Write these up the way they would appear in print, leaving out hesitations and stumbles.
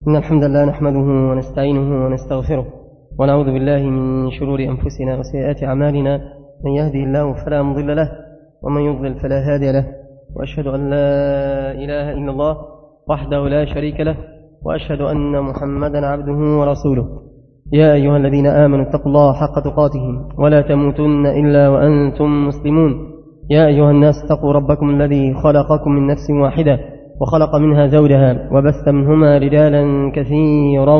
إن الحمد لله نحمده ونستعينه ونستغفره ونعوذ بالله من شرور أنفسنا وسيئات أعمالنا. من يهدي الله فلا مضل له ومن يضلل فلا هادي له، وأشهد أن لا إله إلا الله وحده لا شريك له، وأشهد أن محمدا عبده ورسوله. يا أيها الذين آمنوا اتقوا الله حق تقاته ولا تموتن إلا وأنتم مسلمون. يا أيها الناس اتقوا ربكم الذي خلقكم من نفس واحدة وخلق منها زوجها وبث منهما رجالا كثيرا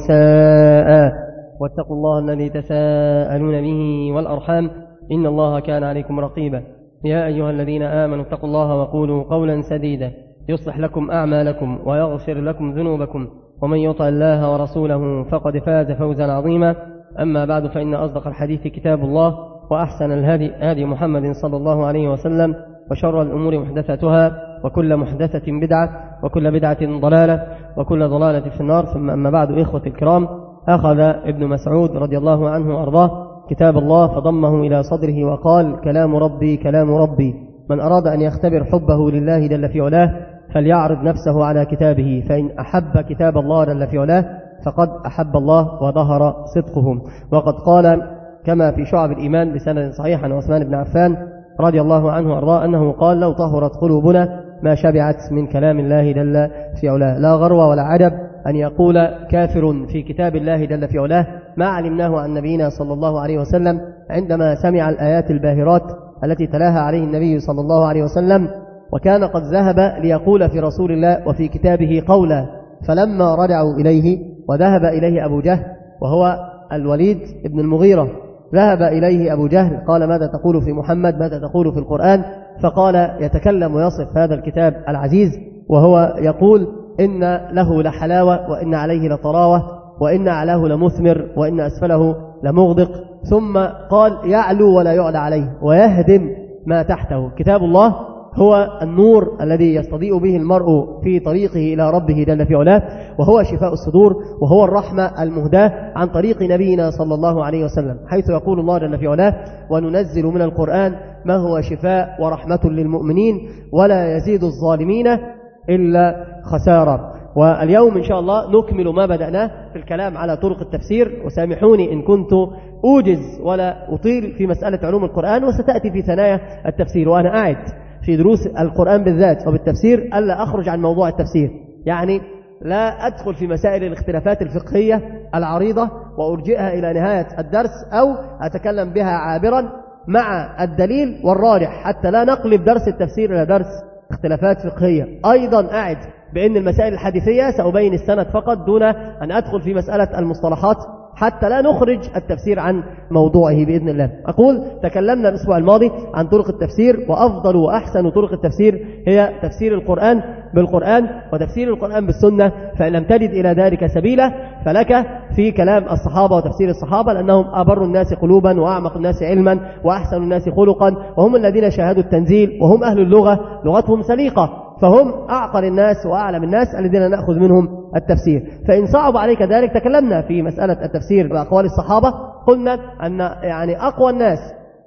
ونساء، واتقوا الله الذي تساءلون به والأرحام إن الله كان عليكم رقيبا. يا أيها الذين آمنوا اتقوا الله وقولوا قولا سديدا يصلح لكم أعمالكم ويغفر لكم ذنوبكم، ومن يطع الله ورسوله فقد فاز فوزا عظيما. أما بعد، فإن أصدق الحديث كتاب الله، وأحسن الهدي هدي محمد صلى الله عليه وسلم، وشر الأمور محدثاتها، وكل محدثة بدعة، وكل بدعة ضلالة، وكل ضلالة في النار. ثم أما بعد، إخوة الكرام، أخذ ابن مسعود رضي الله عنه وأرضاه كتاب الله فضمه إلى صدره وقال: كلام ربي كلام ربي، من أراد أن يختبر حبه لله جل في علاه فليعرض نفسه على كتابه، فإن أحب كتاب الله جل في علاه فقد أحب الله وظهر صدقه. وقد قال كما في شعب الإيمان بسند صحيح عن عثمان بن عفان رضي الله عنه وأرضاه أنه قال: لو طهرت قلوبنا ما شبعت من كلام الله جل في علاه. لا غرو ولا عجب أن يقول كافر في كتاب الله جل في علاه ما علمناه عن نبينا صلى الله عليه وسلم عندما سمع الآيات الباهرات التي تلاها عليه النبي صلى الله عليه وسلم، وكان قد ذهب ليقول في رسول الله وفي كتابه قولا، فلما رجعوا إليه وذهب إليه أبو جهل وهو الوليد بن المغيرة، ذهب إليه أبو جهل قال: ماذا تقول في محمد؟ ماذا تقول في القرآن؟ فقال يتكلم ويصف هذا الكتاب العزيز وهو يقول: إن له لحلاوة، وإن عليه لطراوة، وإن أعلاه لمثمر، وإن أسفله لمغدق. ثم قال: يعلو ولا يعلى عليه ويهدم ما تحته. كتاب الله هو النور الذي يستضيء به المرء في طريقه إلى ربه جل في علاه، وهو شفاء الصدور، وهو الرحمة المهداة عن طريق نبينا صلى الله عليه وسلم، حيث يقول الله جل في علاه: وننزل من القرآن ما هو شفاء ورحمة للمؤمنين ولا يزيد الظالمين إلا خسارة. واليوم إن شاء الله نكمل ما بدأناه في الكلام على طرق التفسير، وسامحوني إن كنت أوجز ولا أطيل في مسألة علوم القرآن، وستأتي في ثنايا التفسير وأنا قاعد في دروس القرآن بالذات وبالتفسير ألا أخرج عن موضوع التفسير، يعني لا أدخل في مسائل الاختلافات الفقهية العريضة وأرجئها إلى نهاية الدرس، أو أتكلم بها عابرا مع الدليل والراجح، حتى لا نقلب درس التفسير إلى درس اختلافات فقهية. أيضا أعد بأن المسائل الحديثية سأبين السند فقط دون أن أدخل في مسألة المصطلحات، حتى لا نخرج التفسير عن موضوعه بإذن الله. أقول تكلمنا الأسبوع الماضي عن طرق التفسير، وأفضل وأحسن طرق التفسير هي تفسير القرآن بالقرآن وتفسير القرآن بالسنة، فإن لم تجد إلى ذلك سبيلا فلك في كلام الصحابة وتفسير الصحابة، لأنهم أبر الناس قلوبا وأعمق الناس علما وأحسن الناس خلقا، وهم الذين شاهدوا التنزيل، وهم أهل اللغة، لغتهم سليقة، فهم أعقل الناس وأعلم الناس الذين نأخذ منهم التفسير. فإن صعب عليك ذلك تكلمنا في مسألة التفسير بأقوال الصحابة، قلنا أن يعني أقوى الناس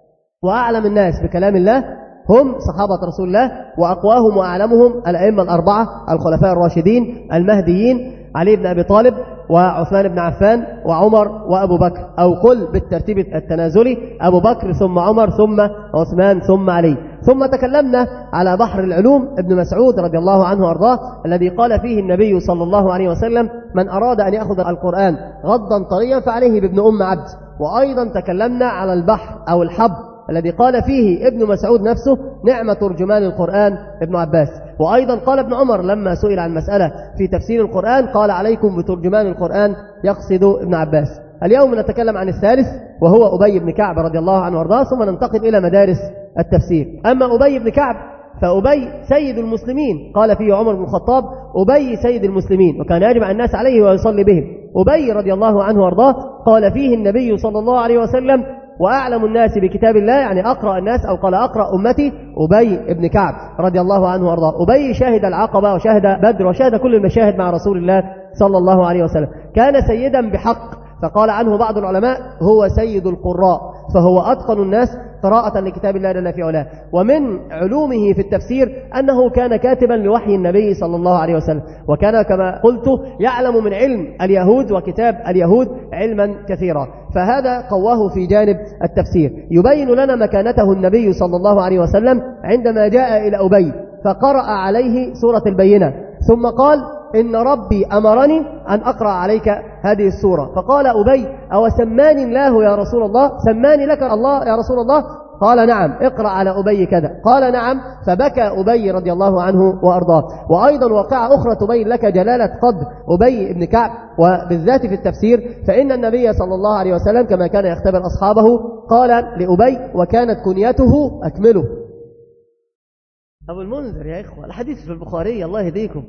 وأعلم الناس بكلام الله هم صحابة رسول الله، وأقواهم وأعلمهم الأئمة الأربعة الخلفاء الراشدين المهديين: علي بن أبي طالب، وعثمان بن عفان، وعمر، وأبو بكر، أو قل بالترتيب التنازلي: أبو بكر ثم عمر ثم عثمان ثم علي. ثم تكلمنا على بحر العلوم ابن مسعود رضي الله عنه وارضاه الذي قال فيه النبي صلى الله عليه وسلم: من أراد أن يأخذ القرآن غضا طريا فعليه بابن أم عبد. وأيضا تكلمنا على البحر أو الحب الذي قال فيه ابن مسعود نفسه: نعم ترجمان القرآن ابن عباس. وأيضا قال ابن عمر لما سئل عن مسألة في تفسير القرآن قال: عليكم بترجمان القرآن، يقصد ابن عباس. اليوم نتكلم عن الثالث وهو أبي بن كعب رضي الله عنه وارضاه، ثم ننتقل إلى مدارس التفسير. أما أبي بن كعب فأبي سيد المسلمين، قال فيه عمر بن الخطاب: أبي سيد المسلمين، وكان يجمع الناس عليه ويصلي بهم. أبي رضي الله عنه وارضاه قال فيه النبي صلى الله عليه وسلم: وأعلم الناس بكتاب الله، يعني أقرأ الناس، أو قال أقرأ أمتي، أبي بن كعب رضي الله عنه وارضاه. أبي شاهد العقبة وشاهد بدر وشاهد كل المشاهد مع رسول الله صلى الله عليه وسلم، كان سيدا بحق، فقال عنه بعض العلماء: هو سيد القراء. فهو أتقن الناس قراءة لكتاب الله جل في علاه. ومن علومه في التفسير أنه كان كاتبا لوحي النبي صلى الله عليه وسلم، وكان كما قلت يعلم من علم اليهود وكتاب اليهود علما كثيرا، فهذا قواه في جانب التفسير. يبين لنا مكانته النبي صلى الله عليه وسلم عندما جاء إلى أبي فقرأ عليه سورة البينة، ثم قال إن ربي أمرني أن أقرأ عليك هذه السورة. فقال أبي أو سماني الله يا رسول الله، سماني لك الله يا رسول الله؟ قال نعم، اقرأ على أبي كذا. قال نعم، فبكى أبي رضي الله عنه وأرضاه. وأيضا واقعة أخرى تبين لك جلالة قدر أبي بن كعب وبالذات في التفسير، فإن النبي صلى الله عليه وسلم كما كان يختبر أصحابه قال لأبي وكانت كنيته أكمله. أبو المنذر يا إخوة، الحديث في البخاري الله يهديكم.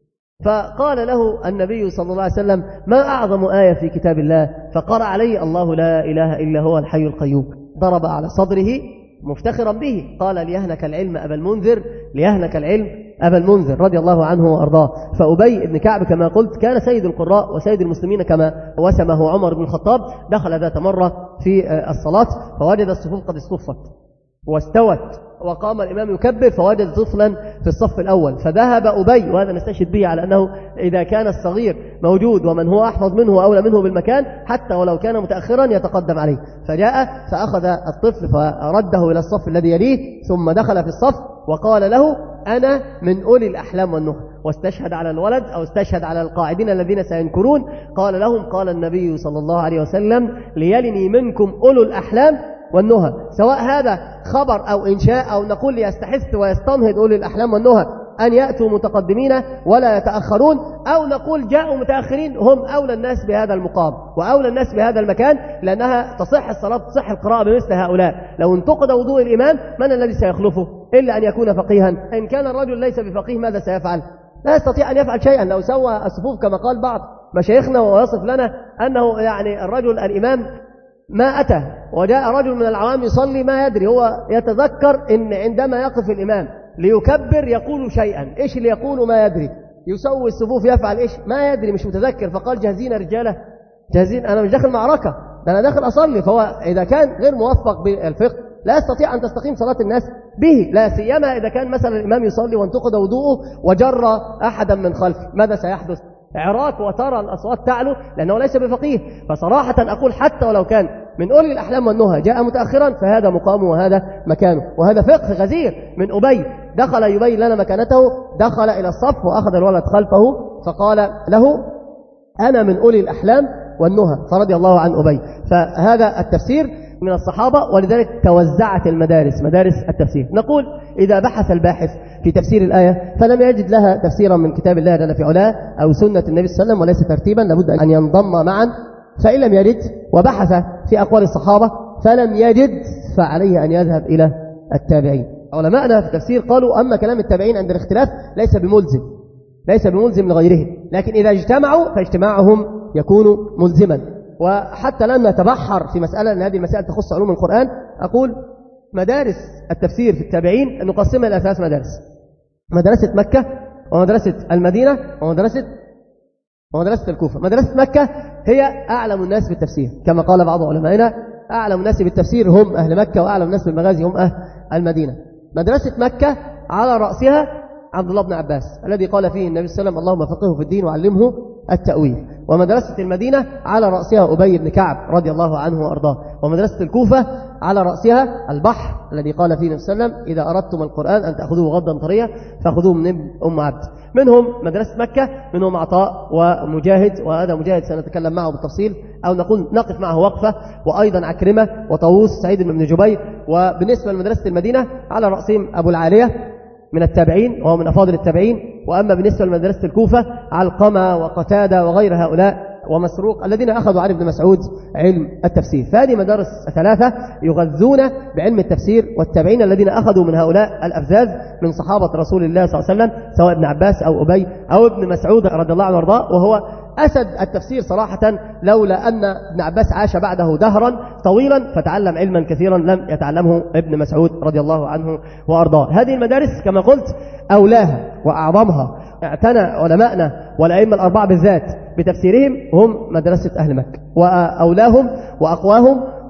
فقال له النبي صلى الله عليه وسلم ما أعظم آية في كتاب الله؟ فقرأ عليه الله لا إله إلا هو الحي القيوم. ضرب على صدره مفتخرا به، قال ليهنك العلم أبا المنذر، ليهنك العلم أبا المنذر رضي الله عنه وأرضاه. فأبي بن كعب كما قلت كان سيد القراء وسيد المسلمين كما وسمه عمر بن الخطاب. دخل ذات مرة في الصلاة فوجد الصفوف قد اصطفت واستوت، وقام الإمام يكبر فوجد طفلا في الصف الأول، فذهب أبي، وهذا نستشهد به على أنه إذا كان الصغير موجود ومن هو أحفظ منه وأولى منه بالمكان حتى ولو كان متأخرا يتقدم عليه، فجاء فأخذ الطفل فرده إلى الصف الذي يليه، ثم دخل في الصف وقال له أنا من أولي الأحلام والنهى، واستشهد على الولد أو استشهد على القاعدين الذين سينكرون. قال لهم قال النبي صلى الله عليه وسلم ليلني منكم أولو الأحلام والنهى، سواء هذا خبر أو إنشاء أو نقول ليستحث ويستنهض أولي الأحلام والنهى أن يأتوا متقدمين ولا يتأخرون، أو نقول جاءوا متأخرين هم أولى الناس بهذا المقام وأولى الناس بهذا المكان، لأنها تصح الصلاة تصح القراءة بمثل هؤلاء. لو انتقد وضوء الإمام من الذي سيخلفه إلا أن يكون فقيها؟ إن كان الرجل ليس بفقيه ماذا سيفعل؟ لا يستطيع أن يفعل شيئا. لو سوى الصفوف كما قال بعض مشايخنا ويصف لنا أنه يعني الرجل الإمام ما أتى وجاء رجل من العوام يصلي ما يدري، هو يتذكر إن عندما يقف الإمام ليكبر يقول شيئا، إيش اللي يقول ما يدري، يسوي الصفوف يفعل إيش ما يدري، مش متذكر، فقال جاهزين رجالة جاهزين، أنا مش داخل معركة، ده أنا داخل أصلي. فهو إذا كان غير موفق بالفقه لا يستطيع أن تستقيم صلاة الناس به، لا سيما إذا كان مثلا الإمام يصلي وانتقد وضوءه وجر أحدا من خلفه، ماذا سيحدث؟ عراك وترى الأصوات تعلو لأنه ليس بفقيه. فصراحة أقول حتى ولو كان من أولي الأحلام والنهى جاء متأخرا فهذا مقامه وهذا مكانه، وهذا فقه غزير من أبي. دخل يبين لنا مكانته، دخل إلى الصف وأخذ الولد خلفه فقال له أنا من أولي الأحلام والنهى، فرضي الله عن أبي. فهذا التفسير من الصحابة، ولذلك توزعت المدارس مدارس التفسير. نقول إذا بحث الباحث في تفسير الآية فلم يجد لها تفسيرا من كتاب الله جل في علاه أو سنة النبي صلى الله عليه وسلم وليس ترتيبا، لابد أن ينضم معا. فإن لم يجد وبحث في أقوال الصحابة فلم يجد فعليه أن يذهب إلى التابعين. علماءنا في التفسير قالوا أما كلام التابعين عند الاختلاف ليس بملزم لغيرهم، لكن إذا اجتمعوا فاجتماعهم يكون ملزما. وحتى لن نتبحر في مسألة أن هذه المسألة تخص علوم القرآن، أقول مدارس التفسير في التابعين نقسمها إلى 3 مدارس: مدرسة مكة ومدرسة المدينة ومدرسة الكوفة. مدرسة مكة هي أعلم الناس بالتفسير كما قال بعض علمائنا، أعلم الناس بالتفسير هم أهل مكة وأعلم الناس بالمغازي هم أهل المدينة. مدرسة مكة على رأسها عبد الله بن عباس الذي قال فيه النبي صلى الله عليه وسلم اللهم فقهه في الدين وعلمه التأويل. ومدرسة المدينة على رأسها أبي بن كعب رضي الله عنه وأرضاه. ومدرسة الكوفة على رأسها البحر الذي قال فيه النبي صلى الله عليه وسلم إذا أردتم القرآن أن تأخذوه غضا طريا فأخذوه من ابن أم عبد. منهم مدرسة مكة منهم عطاء ومجاهد، وهذا مجاهد سنتكلم معه بالتفصيل أو نقول نقف معه وقفة، وأيضا عكرمة وطاووس سعيد بن جبير. وبالنسبة لمدرسة المدينة على رأسهم أبو العالية من التابعين وهو من أفاضل التابعين. وأما بالنسبة لمدرسة الكوفة علقمة وقتادة وغير هؤلاء ومسروق الذين أخذوا عن ابن مسعود علم التفسير. فهذه مدارس 3 يغذون بعلم التفسير، والتابعين الذين أخذوا من هؤلاء الأفذاذ من صحابة رسول الله صلى الله عليه وسلم سواء ابن عباس أو أبي أو ابن مسعود رضي الله عنه وارضاه، وهو أسد التفسير صراحة، لولا أن ابن عباس عاش بعده دهرا طويلا فتعلم علما كثيرا لم يتعلمه ابن مسعود رضي الله عنه وأرضاه. هذه المدارس كما قلت أولاها وأعظمها اعتنى علماءنا والأئمة ال4 بالذات بتفسيرهم هم مدرسة أهل مكة، وأولاهم وأقواهم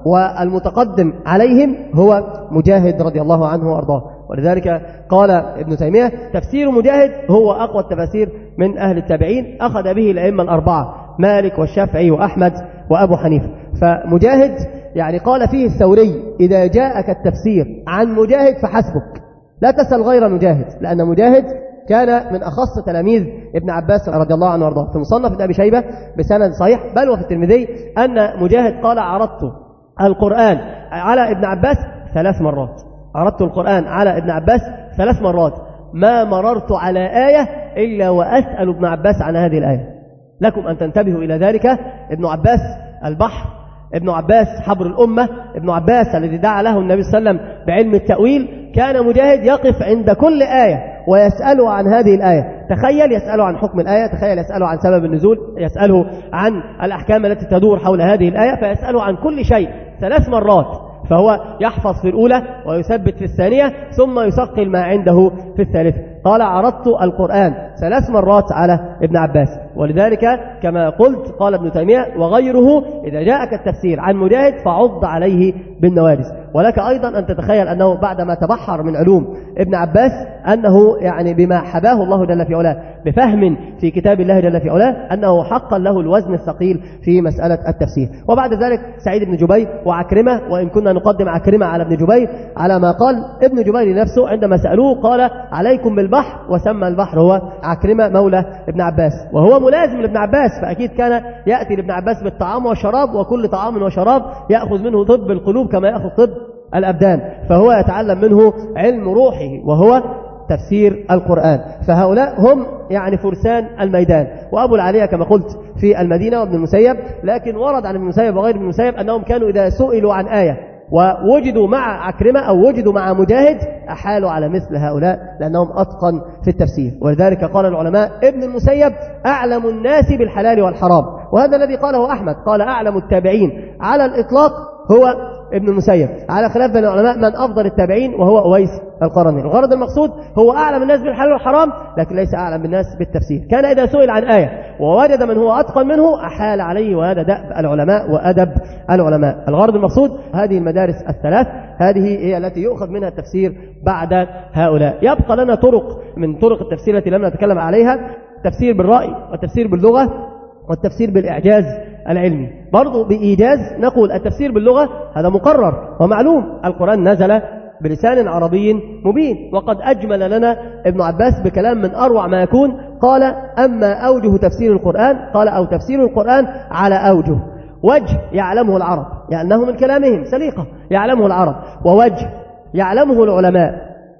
والمتقدم عليهم هو مجاهد رضي الله عنه وأرضاه. ولذلك قال ابن تيمية تفسير مجاهد هو أقوى التفاسير من أهل التابعين، أخذ به الأئمة الأربعة مالك والشافعي وأحمد وأبو حنيفة. فمجاهد يعني قال فيه الثوري إذا جاءك التفسير عن مجاهد فحسبك، لا تسأل غير مجاهد، لأن مجاهد كان من أخص تلاميذ ابن عباس رضي الله عنه وارضاه. في مصنف ابن أبي شيبة بسند صحيح بل وفي الترمذي أن مجاهد قال عرضت القرآن على ابن عباس 3 مرات، عرضت القرآن على ابن عباس 3 مرات، ما مررت على آية إلا وأسأل ابن عباس عن هذه الآية. لكم أن تنتبهوا إلى ذلك. ابن عباس البحر، ابن عباس حبر الأمة، ابن عباس الذي دعا له النبي صلى الله عليه وسلم بعلم التأويل. كان مجاهد يقف عند كل آية ويسأله عن هذه الآية. تخيل يسأله عن حكم الآية، تخيل يسأله عن سبب النزول، يسأله عن الأحكام التي تدور حول هذه الآية، فيسأله عن كل شيء 3 مرات. فهو يحفظ في الأولى ويثبت في الثانية ثم يثقل ما عنده في الثالثة. قال عرضت القرآن 3 مرات على ابن عباس. ولذلك كما قلت قال ابن تيمية وغيره إذا جاءك التفسير عن مجاهد فعض عليه بالنوادس. ولك أيضا أن تتخيل أنه بعدما تبحر من علوم ابن عباس أنه يعني بما حباه الله جل في علاه بفهم في كتاب الله جل في علاه أنه حقا له الوزن الثقيل في مسألة التفسير. وبعد ذلك سعيد بن جبير وعكرمة، وإن كنا نقدم عكرمة على ابن جبير على ما قال ابن جبير نفسه عندما سألوه قال عليكم بالبحر، وسمى البحر هو عكرمة مولى ابن عباس، وهو ملازم لابن عباس، فأكيد كان يأتي لابن عباس بالطعام والشراب، وكل طعام وشراب يأخذ منه طب القلوب كما يأخذ طب الأبدان، فهو يتعلم منه علم روحه وهو تفسير القرآن. فهؤلاء هم يعني فرسان الميدان. وأبو العالية كما قلت في المدينة وابن المسيب، لكن ورد عن ابن المسيب وغير ابن المسيب أنهم كانوا إذا سئلوا عن آية ووجدوا مع عكرمة أو وجدوا مع مجاهد أحالوا على مثل هؤلاء لأنهم أتقن في التفسير. ولذلك قال العلماء ابن المسيب أعلم الناس بالحلال والحرام، وهذا الذي قاله أحمد، قال أعلم التابعين على الإطلاق هو ابن المسيب، على خلاف بين العلماء من أفضل التابعين وهو أويس القرني. الغرض المقصود هو أعلم الناس بالحلال والحرام لكن ليس أعلم الناس بالتفسير. كان إذا سئل عن آية ووجد من هو أتقن منه أحال عليه، وهذا دأب العلماء وأدب العلماء. الغرض المقصود هذه المدارس الثلاث هذه هي التي يؤخذ منها التفسير بعد هؤلاء. يبقى لنا طرق من طرق التفسير التي لم نتكلم عليها: التفسير بالرأي، والتفسير باللغة، والتفسير بالإعجاز العلمي. برضو بإيجاز نقول التفسير باللغة هذا مقرر ومعلوم، القرآن نزل بلسان عربي مبين، وقد أجمل لنا ابن عباس بكلام من أروع ما يكون. قال أما أوجه تفسير القرآن، قال أو تفسير القرآن على أوجه: وجه يعلمه العرب لأنه من كلامهم سليقة يعلمه العرب، ووجه يعلمه العلماء،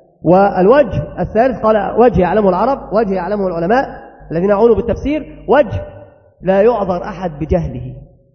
والوجه الثالث قال وجه يعلمه العرب، وجه يعلمه العلماء الذين يعنون بالتفسير، وجه لا يعذر أحد بجهله.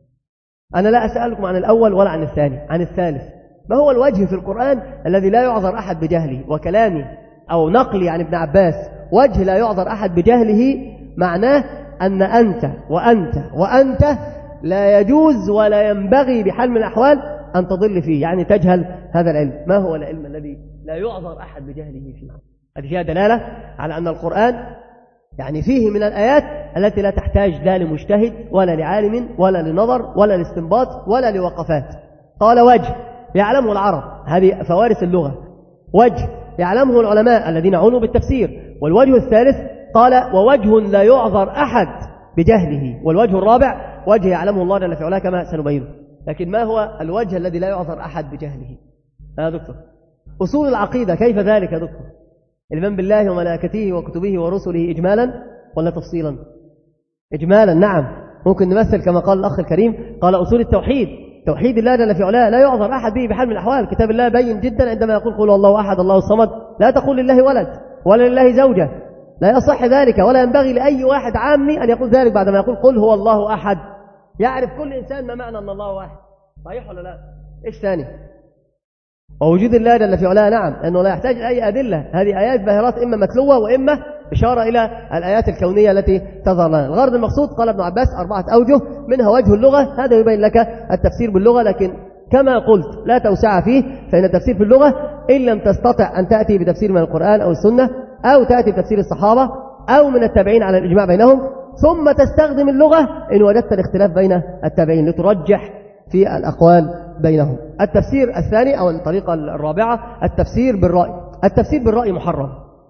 أنا لا أسألكم عن الأول ولا عن الثاني، عن الثالث. ما هو الوجه في القرآن الذي لا يعذر أحد بجهله؟ وكلامي أو نقلي عن ابن عباس وجه لا يعذر أحد بجهله معناه أن أنت وأنت وأنت لا يجوز ولا ينبغي بحال من الأحوال أن تضل فيه، يعني تجهل هذا العلم. ما هو العلم الذي لا يعذر أحد بجهله فيه؟ هذه فيها دلالة على أن القرآن يعني فيه من الآيات التي لا تحتاج لا لمجتهد ولا لعالم ولا لنظر ولا لاستنباط ولا لوقفات. قال وجه يعلمه العرب، هذه فوارس اللغة، وجه يعلمه العلماء الذين عنوا بالتفسير. والوجه الثالث قال ووجه لا يعذر أحد بجهله. والوجه الرابع وجه يعلمه الله جل في علاه كما سنبينه. لكن ما هو الوجه الذي لا يعذر أحد بجهله؟ يا دكتور أصول العقيدة كيف ذلك يا دكتور؟ الإيمان بالله وملائكته وكتبه ورسله إجمالا ولا تفصيلا؟ إجمالا، نعم. ممكن نمثل كما قال الأخ الكريم، قال أصول التوحيد، توحيد الله جل في علاه لا يعذر أحد به بحال من الأحوال. كتاب الله بين جدا عندما يقول قل الله أحد الله الصمد، لا تقول لله ولد ولا لله زوجة، لا يصح ذلك ولا ينبغي لأي واحد عامي أن يقول ذلك بعدما يقول قل هو الله أحد. يعرف كل إنسان ما معنى أن الله واحد، صحيح ولا لا؟ إيش ثاني؟ ووجود الله جل في علاه، نعم، لأنه لا يحتاج أي أدلة، هذه آيات باهرات إما متلوة وإما إشارة إلى الآيات الكونية التي تظهر لنا. الغرض المقصود قال ابن عباس 4 أوجه، منها وجه اللغة، هذا يبين لك التفسير باللغة، لكن كما قلت لا توسع فيه، فإن التفسير في اللغة إن لم تستطع أن تأتي بتفسير من القرآن أو السنة أو تأتي بتفسير الصحابة أو من التابعين على الإجماع بينهم، ثم تستخدم اللغة إن وجدت الاختلاف بين التابعين لترجح في الأقوال بينهم. التفسير الثاني أو الطريقة الرابعة التفسير بالرأي. التفسير بالرأي محرم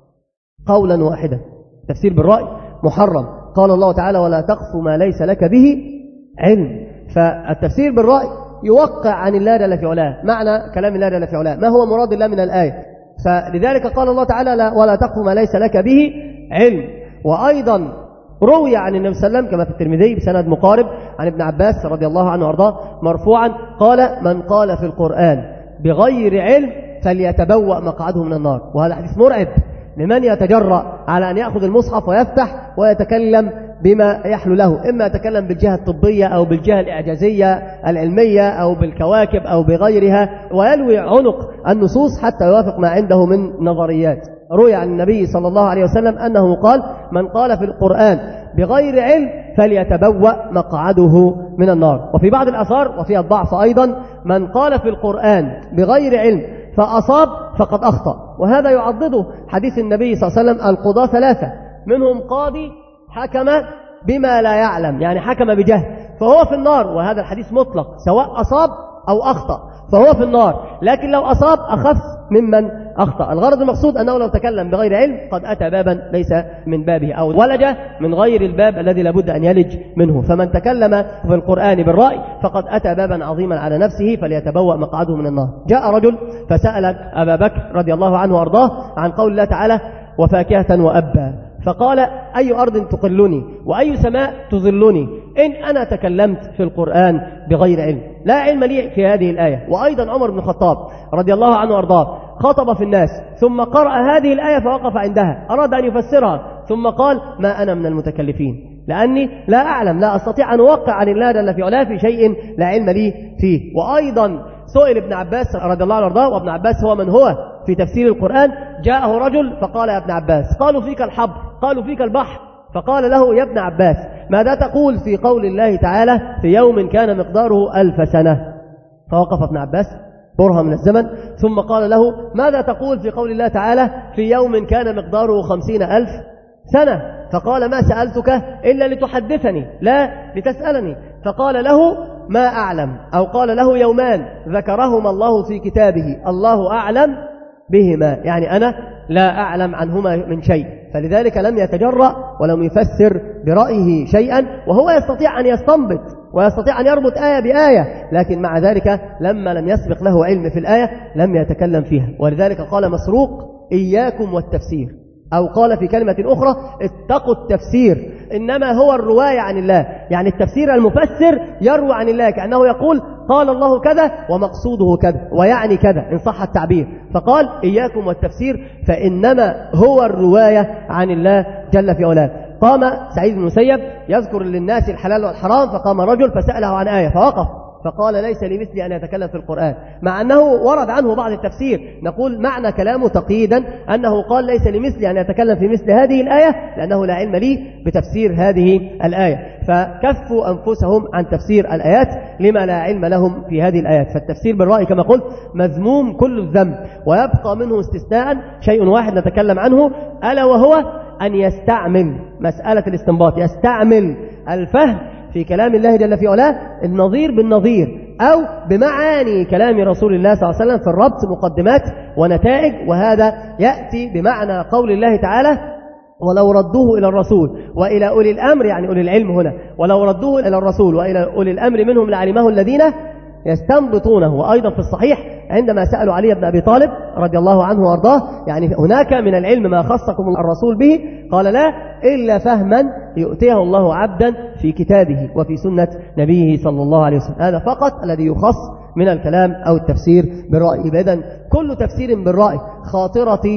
قولا واحدا، التفسير بالرأي محرم. قال الله تعالى ولا تقف ما ليس لك به علم. فالتفسير بالرأي يوقع عن الله جل في علاه معنى كلام الله جل في علاه، ما هو مراد الله من الآية. فلذلك قال الله تعالى ولا تقف ما ليس لك به علم. وأيضا روي عن النبي صلى الله عليه وسلم كما في الترمذي بسند مقارب عن ابن عباس رضي الله عنه وارضاه مرفوعا قال من قال في القرآن بغير علم فليتبوأ مقعده من النار. وهذا حديث مرعب لمن يتجرأ على أن يأخذ المصحف ويفتح ويتكلم بما يحلو له، إما يتكلم بالجهة الطبية أو بالجهة الإعجازية العلمية أو بالكواكب أو بغيرها، ويلوي عنق النصوص حتى يوافق ما عنده من نظريات. روي عن النبي صلى الله عليه وسلم أنه قال من قال في القرآن بغير علم فليتبوأ مقعده من النار. وفي بعض الآثار وفيها الضعف أيضا من قال في القرآن بغير علم فأصاب فقد أخطأ. وهذا يعضده حديث النبي صلى الله عليه وسلم القضاة ثلاثة منهم قاضي حكم بما لا يعلم، يعني حكم بجهل فهو في النار. وهذا الحديث مطلق سواء أصاب أو أخطأ فهو في النار، لكن لو أصاب أخف ممن أخطأ. الغرض المقصود أنه لو تكلم بغير علم قد أتى بابا ليس من بابه أو ولج من غير الباب الذي لابد أن يلج منه. فمن تكلم في القرآن بالرأي فقد أتى بابا عظيما على نفسه فليتبوأ مقعده من النار. جاء رجل فسأل أبا بكر رضي الله عنه وأرضاه عن قول الله تعالى وفاكهة وأبا، فقال أي أرض تقلني وأي سماء تظلني إن أنا تكلمت في القرآن بغير علم. لا علم لي في هذه الآية. وأيضا عمر بن الخطاب رضي الله عنه وأرضاه خطب في الناس ثم قرأ هذه الآية فوقف عندها أراد أن يفسرها ثم قال ما أنا من المتكلفين لأني لا أعلم، لا أستطيع أن أوقع عن الله جل في علاه في شيء لا علم لي فيه. وأيضا سئل ابن عباس رضي الله عنه وارضاه، وابن عباس هو من هو في تفسير القرآن، جاءه رجل فقال يا ابن عباس قالوا فيك الحبر قالوا فيك البحر، فقال له يا ابن عباس ماذا تقول في قول الله تعالى في يوم كان مقداره 1000 سنة؟ فوقف ابن عباس برهة من الزمن ثم قال له ماذا تقول في قول الله تعالى في يوم كان مقداره 50,000 سنة؟ فقال ما سألتك إلا لتحدثني لا لتسألني. فقال له ما أعلم، أو قال له يومان ذكرهما الله في كتابه الله أعلم بهما، يعني أنا لا أعلم عنهما من شيء. فلذلك لم يتجرأ ولم يفسر برأيه شيئا، وهو يستطيع أن يستنبط ويستطيع أن يربط آية بآية، لكن مع ذلك لما لم يسبق له علم في الآية لم يتكلم فيها. ولذلك قال مسروق إياكم والتفسير، أو قال في كلمة أخرى اتقوا التفسير، إنما هو الرواية عن الله، يعني التفسير المفسر يروي عن الله كأنه يقول قال الله كذا ومقصوده كذا ويعني كذا إن صح التعبير. فقال إياكم والتفسير فإنما هو الرواية عن الله جل في علاه. قام سعيد بن المسيب يذكر للناس الحلال والحرام، فقام رجل فسأله عن آية فوقف فقال ليس لمثلي أن يتكلم في القرآن، مع أنه ورد عنه بعض التفسير. نقول معنى كلامه تقييدا أنه قال ليس لمثلي أن يتكلم في مثل هذه الآية لأنه لا علم لي بتفسير هذه الآية. فكفوا أنفسهم عن تفسير الآيات لما لا علم لهم في هذه الآيات. فالتفسير بالرأي كما قلت مذموم كل الذنب، ويبقى منه استثناء شيء واحد نتكلم عنه ألا وهو أن يستعمل مسألة الاستنباط، يستعمل الفهم في كلام الله جل في علاه النظير بالنظير أو بمعاني كلام رسول الله صلى الله عليه وسلم في الربط مقدمات ونتائج. وهذا يأتي بمعنى قول الله تعالى ولو ردوه إلى الرسول وإلى أولي الأمر، يعني أولي العلم هنا، ولو ردوه إلى الرسول وإلى أولي الأمر منهم لعلمه الذين يستنبطونه. وأيضا في الصحيح عندما سألوا علي بن أبي طالب رضي الله عنه وارضاه يعني هناك من العلم ما خصكم الرسول به، قال لا إلا فهما يؤتيه الله عبدا في كتابه وفي سنة نبيه صلى الله عليه وسلم، هذا فقط الذي يخص من الكلام أو التفسير بالرأي. إذن كل تفسير بالرأي خاطرتي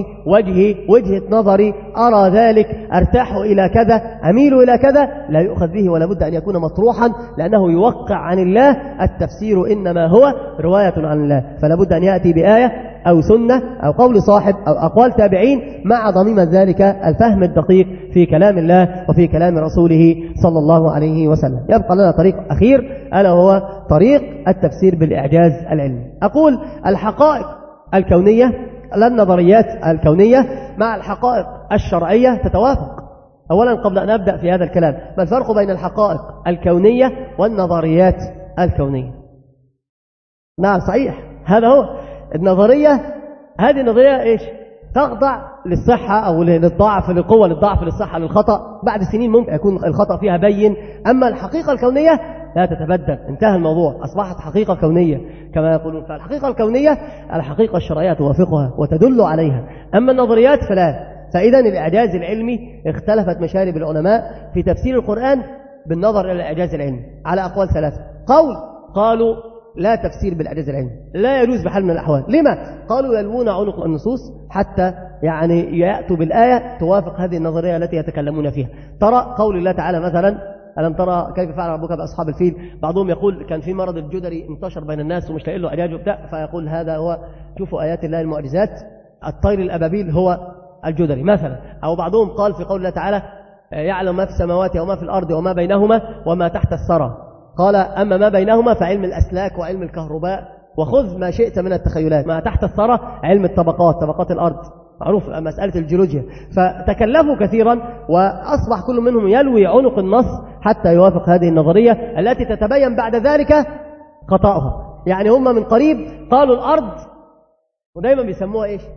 وجهة نظري أرى ذلك أرتاح إلى كذا أميل إلى كذا لا يؤخذ به ولا بد أن يكون مطروحا، لأنه يوقع عن الله. التفسير إنما هو رواية عن الله، فلا بد أن يأتي بآية أو سنة أو قول صاحب أو أقوال تابعين مع ضميمة ذلك الفهم الدقيق في كلام الله وفي كلام رسوله صلى الله عليه وسلم. يبقى لنا طريق أخير ألا هو طريق التفسير بالإعجاز العلمي. أقول الحقائق الكونية النظريات الكونية مع الحقائق الشرعية تتوافق. أولا قبل أن أبدأ في هذا الكلام، ما الفرق بين الحقائق الكونية والنظريات الكونية؟ نعم صحيح، هذا هو النظرية. هذه النظرية إيش؟ تخضع للصحة أو للضعف، للقوة، للضعف، للصحة، للخطأ. بعد سنين ممكن يكون الخطأ فيها بين. أما الحقيقة الكونية لا تتبدل، انتهى الموضوع، أصبحت حقيقة كونية كما يقولون. فالحقيقة الكونية الحقيقة الشرعية توافقها وتدل عليها، أما النظريات فلا. فإذا الإعجاز العلمي اختلفت مشارب العلماء في تفسير القرآن بالنظر إلى الإعجاز العلمي على أقوال ثلاثة. قالوا لا تفسير بالإعجاز العلمي، لا يجوز بحال من الأحوال. لما؟ قالوا يلوون عنق النصوص حتى يعني يأتوا بالآية توافق هذه النظرية التي يتكلمون فيها. ترى قول الله تعالى مثلا: ألم ترى كيف فعل ربك بأصحاب الفيل؟ بعضهم يقول كان في مرض الجدري انتشر بين الناس ومش لاقي له علاج وبتاع، فيقول هذا هو، شوفوا آيات الله المعجزات، الطير الأبابيل هو الجدري مثلا. أو بعضهم قال في قول الله تعالى: يعلم ما في السماوات وما في الأرض وما بينهما وما تحت الثرى. قال: أما ما بينهما فعلم الأسلاك وعلم الكهرباء، وخذ ما شئت من التخيلات. ما تحت الثرى علم الطبقات، طبقات الأرض، معروف مسألة الجيولوجيا. فتكلفوا كثيرا وأصبح كل منهم يلوي عنق النص حتى يوافق هذه النظرية التي تتبين بعد ذلك خطأها. يعني هم من قريب قالوا الأرض، ودايما بيسموها إيش؟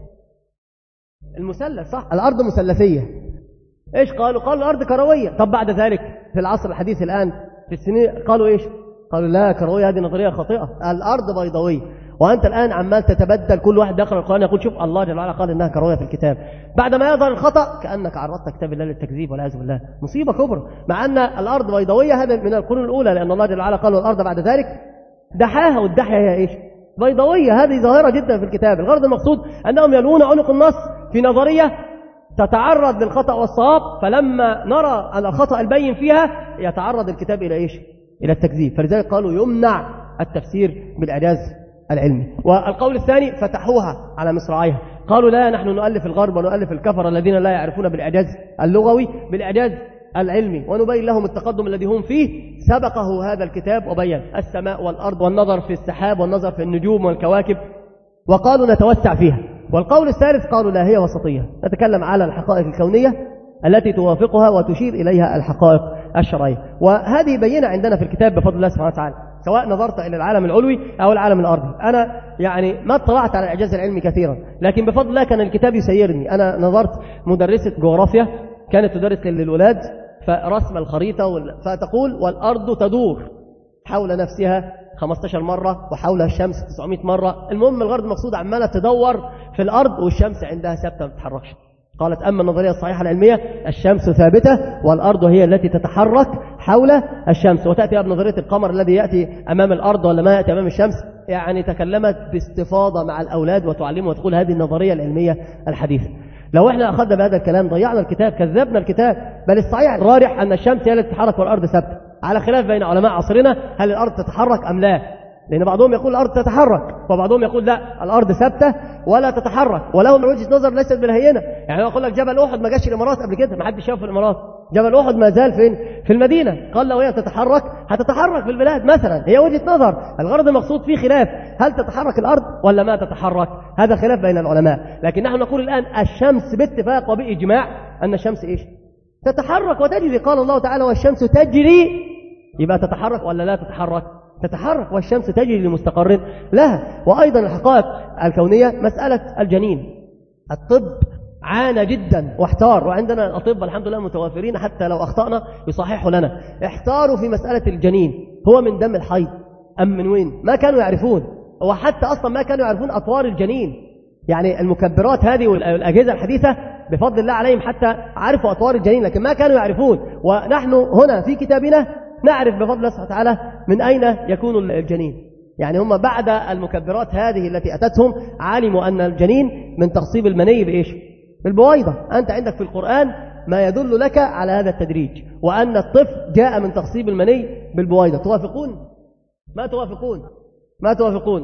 المثلث، صح؟ الأرض مثلثية. إيش قالوا الأرض كروية. طب بعد ذلك في العصر الحديث الآن في السنين قالوا إيش؟ قالوا لا، كروية هذه نظرية خاطئة، الأرض بيضاوية. وأنت الآن عمال تتبدل، كل واحد يقرأ القرآن يقول شوف الله جل وعلا قال إنها كروية في الكتاب، بعد ما يظهر الخطأ كأنك عرضت كتاب الله للتكذيب والعياذ بالله. مصيبة كبرى، مع أن الأرض بيضاوية هذا من القرون الأولى، لأن الله جل وعلا قال الأرض بعد ذلك دحاها، والدحية هي إيش؟ بيضاوية. هذه ظاهرة جدا في الكتاب. الغرض المقصود أنهم يلوون عنق النص في نظرية تتعرض للخطأ والصواب، فلما نرى الخطأ البين فيها يتعرض الكتاب إلى إيش؟ إلى التكذيب. فلذلك قالوا يمنع التفسير بالإعجاز العلمي. والقول الثاني فتحوها على مصراعيها، قالوا لا، نحن نؤلف الغرب ونؤلف الكفر الذين لا يعرفون بالإعجاز اللغوي بالإعجاز العلمي، ونبين لهم التقدم الذي هم فيه. سبقه هذا الكتاب وبين السماء والأرض والنظر في السحاب والنظر في النجوم والكواكب، وقالوا نتوسع فيها. والقول الثالث قالوا لا، هي وسطية، نتكلم على الحقائق الكونية التي توافقها وتشير إليها الحقائق الشرعية. وهذه بينة عندنا في الكتاب بفضل الله سبحانه وتعالى، سواء نظرت إلى العالم العلوي أو العالم الأرضي. أنا يعني ما اطلعت على الإعجاز العلمي كثيرا، لكن بفضل الله كان الكتاب يسيرني. أنا نظرت مدرسة جغرافيا كانت تدرس للولاد، فرسم الخريطة فتقول والأرض تدور حول نفسها 15 مرة وحول الشمس 900 مرة. المهم الغرض المقصود عمالة تدور في الأرض والشمس عندها ثابتة ما تتحركش. قالت أما النظرية الصحيحة العلمية الشمس ثابتة والأرض هي التي تتحرك حول الشمس. وتأتي بنظرية القمر الذي يأتي أمام الأرض ولا ما يأتي أمام الشمس. يعني تكلمت باستفاضة مع الأولاد وتعلمهم وتقول هذه النظرية العلمية الحديثة. لو احنا أخذنا بهذا الكلام ضيعنا الكتاب، كذبنا الكتاب. بل الصحيح الراجح أن الشمس هي التي تتحرك والأرض ثابتة، على خلاف بين علماء عصرنا هل الأرض تتحرك أم لا. لأن بعضهم يقول الأرض تتحرك وبعضهم يقول لا، الأرض ثابتة ولا تتحرك، ولهم وجهة نظر ليست بالهينة. يعني يقول لك جبل أحد ما جاش الإمارات قبل كده، ما حدش شافه في الإمارات. جبل أحد ما زال فين؟ في المدينة. قال لو هي تتحرك هتتحرك في البلاد مثلا، هي وجهة نظر. الغرض المقصود فيه خلاف، هل تتحرك الأرض ولا ما تتحرك؟ هذا خلاف بين العلماء. لكن نحن نقول الآن الشمس باتفاق وبإجماع أن الشمس إيش؟ تتحرك وتجري. قال الله تعالى والشمس تجري، يبقى تتحرك ولا لا تتحرك؟ تتحرك، والشمس تجري لمستقر لها. وأيضا الحقائق الكونية مسألة الجنين. الطب عانى جدا واحتار، وعندنا الأطباء الحمد لله متوافرين حتى لو أخطأنا يصححوا لنا. احتاروا في مسألة الجنين، هو من دم الحيض أم من وين؟ ما كانوا يعرفون، وحتى أصلا ما كانوا يعرفون أطوار الجنين. يعني المكبرات هذه والأجهزة الحديثة بفضل الله عليهم حتى عرفوا أطوار الجنين، لكن ما كانوا يعرفون. ونحن هنا في كتابنا نعرف بفضل الله سبحانه وتعالى من أين يكون الجنين. يعني هم بعد المكبرات هذه التي أتتهم علموا أن الجنين من تخصيب المني بإيش؟ بالبويضة. أنت عندك في القرآن ما يدل لك على هذا التدريج، وأن الطفل جاء من تخصيب المني بالبويضة. توافقون؟ ما توافقون؟ ما توافقون؟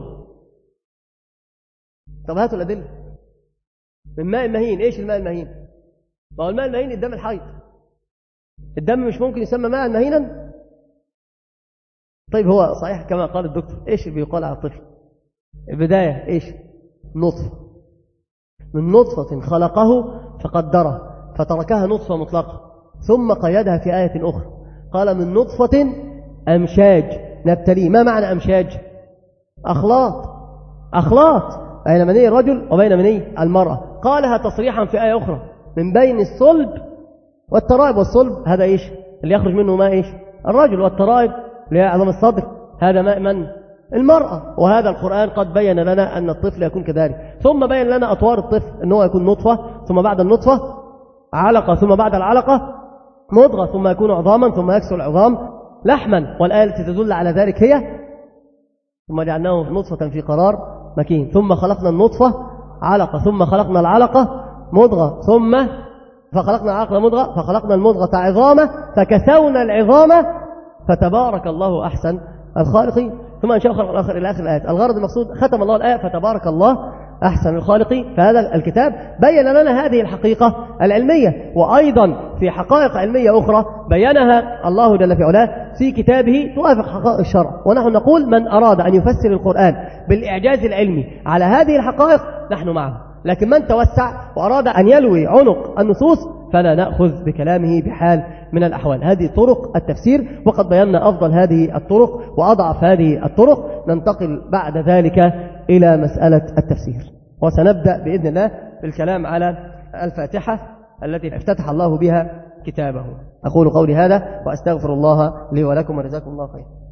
طب هاتوا الأدلة. من ماء مهين. إيش الماء المهين؟ ما هو الماء المهين الدم الحيض. الدم مش ممكن يسمى ماء مهينا؟ طيب هو صحيح كما قال الدكتور، إيش بيقال على الطفل؟ البداية إيش؟ نطفة، من نطفة خلقه فقدره فتركها نطفة مطلقة، ثم قيدها في آية أخرى قال من نطفة أمشاج نبتليه. ما معنى أمشاج؟ أخلاط بين مني الرجل وبين مني المرأة. قالها تصريحا في آية أخرى من بين الصلب والترائب. والصلب هذا إيش اللي يخرج منه ما إيش الرجل، والترائب اللي هي عظام الصدر هذا ماء من المرأة. وهذا القرآن قد بين لنا أن الطفل يكون كذلك. ثم بين لنا أطوار الطفل أنه يكون نطفة، ثم بعد النطفة علقة، ثم بعد العلقة مضغة، ثم يكون عظاما، ثم يكسر العظام لحما. والآية التي تدل على ذلك هي ثم جعلناه نطفة في قرار مكين، ثم خلقنا النطفة علقة، ثم خلقنا العلقة مضغة، ثم فخلقنا العلقة مضغة، فخلقنا المضغة عظامة، فكسونا العظام، فتبارك الله أحسن الخالقين. ثم أنشأ خلق الآخر إلى آخر الآيات. الغرض المقصود ختم الله الآية فتبارك الله أحسن الخالقين. فهذا الكتاب بين لنا هذه الحقيقة العلمية، وأيضا في حقائق علمية أخرى بينها الله جل في علاه في كتابه توافق حقائق الشرع. ونحن نقول من أراد أن يفسر القرآن بالإعجاز العلمي على هذه الحقائق نحن معه، لكن من توسع وأراد أن يلوي عنق النصوص فلا نأخذ بكلامه بحال من الأحوال. هذه طرق التفسير، وقد بينا أفضل هذه الطرق وأضعف هذه الطرق. ننتقل بعد ذلك إلى مسألة التفسير، وسنبدأ بإذن الله بالكلام على الفاتحة التي افتتح الله بها كتابه. أقول قولي هذا وأستغفر الله لي ولكم، وجزاكم الله خير.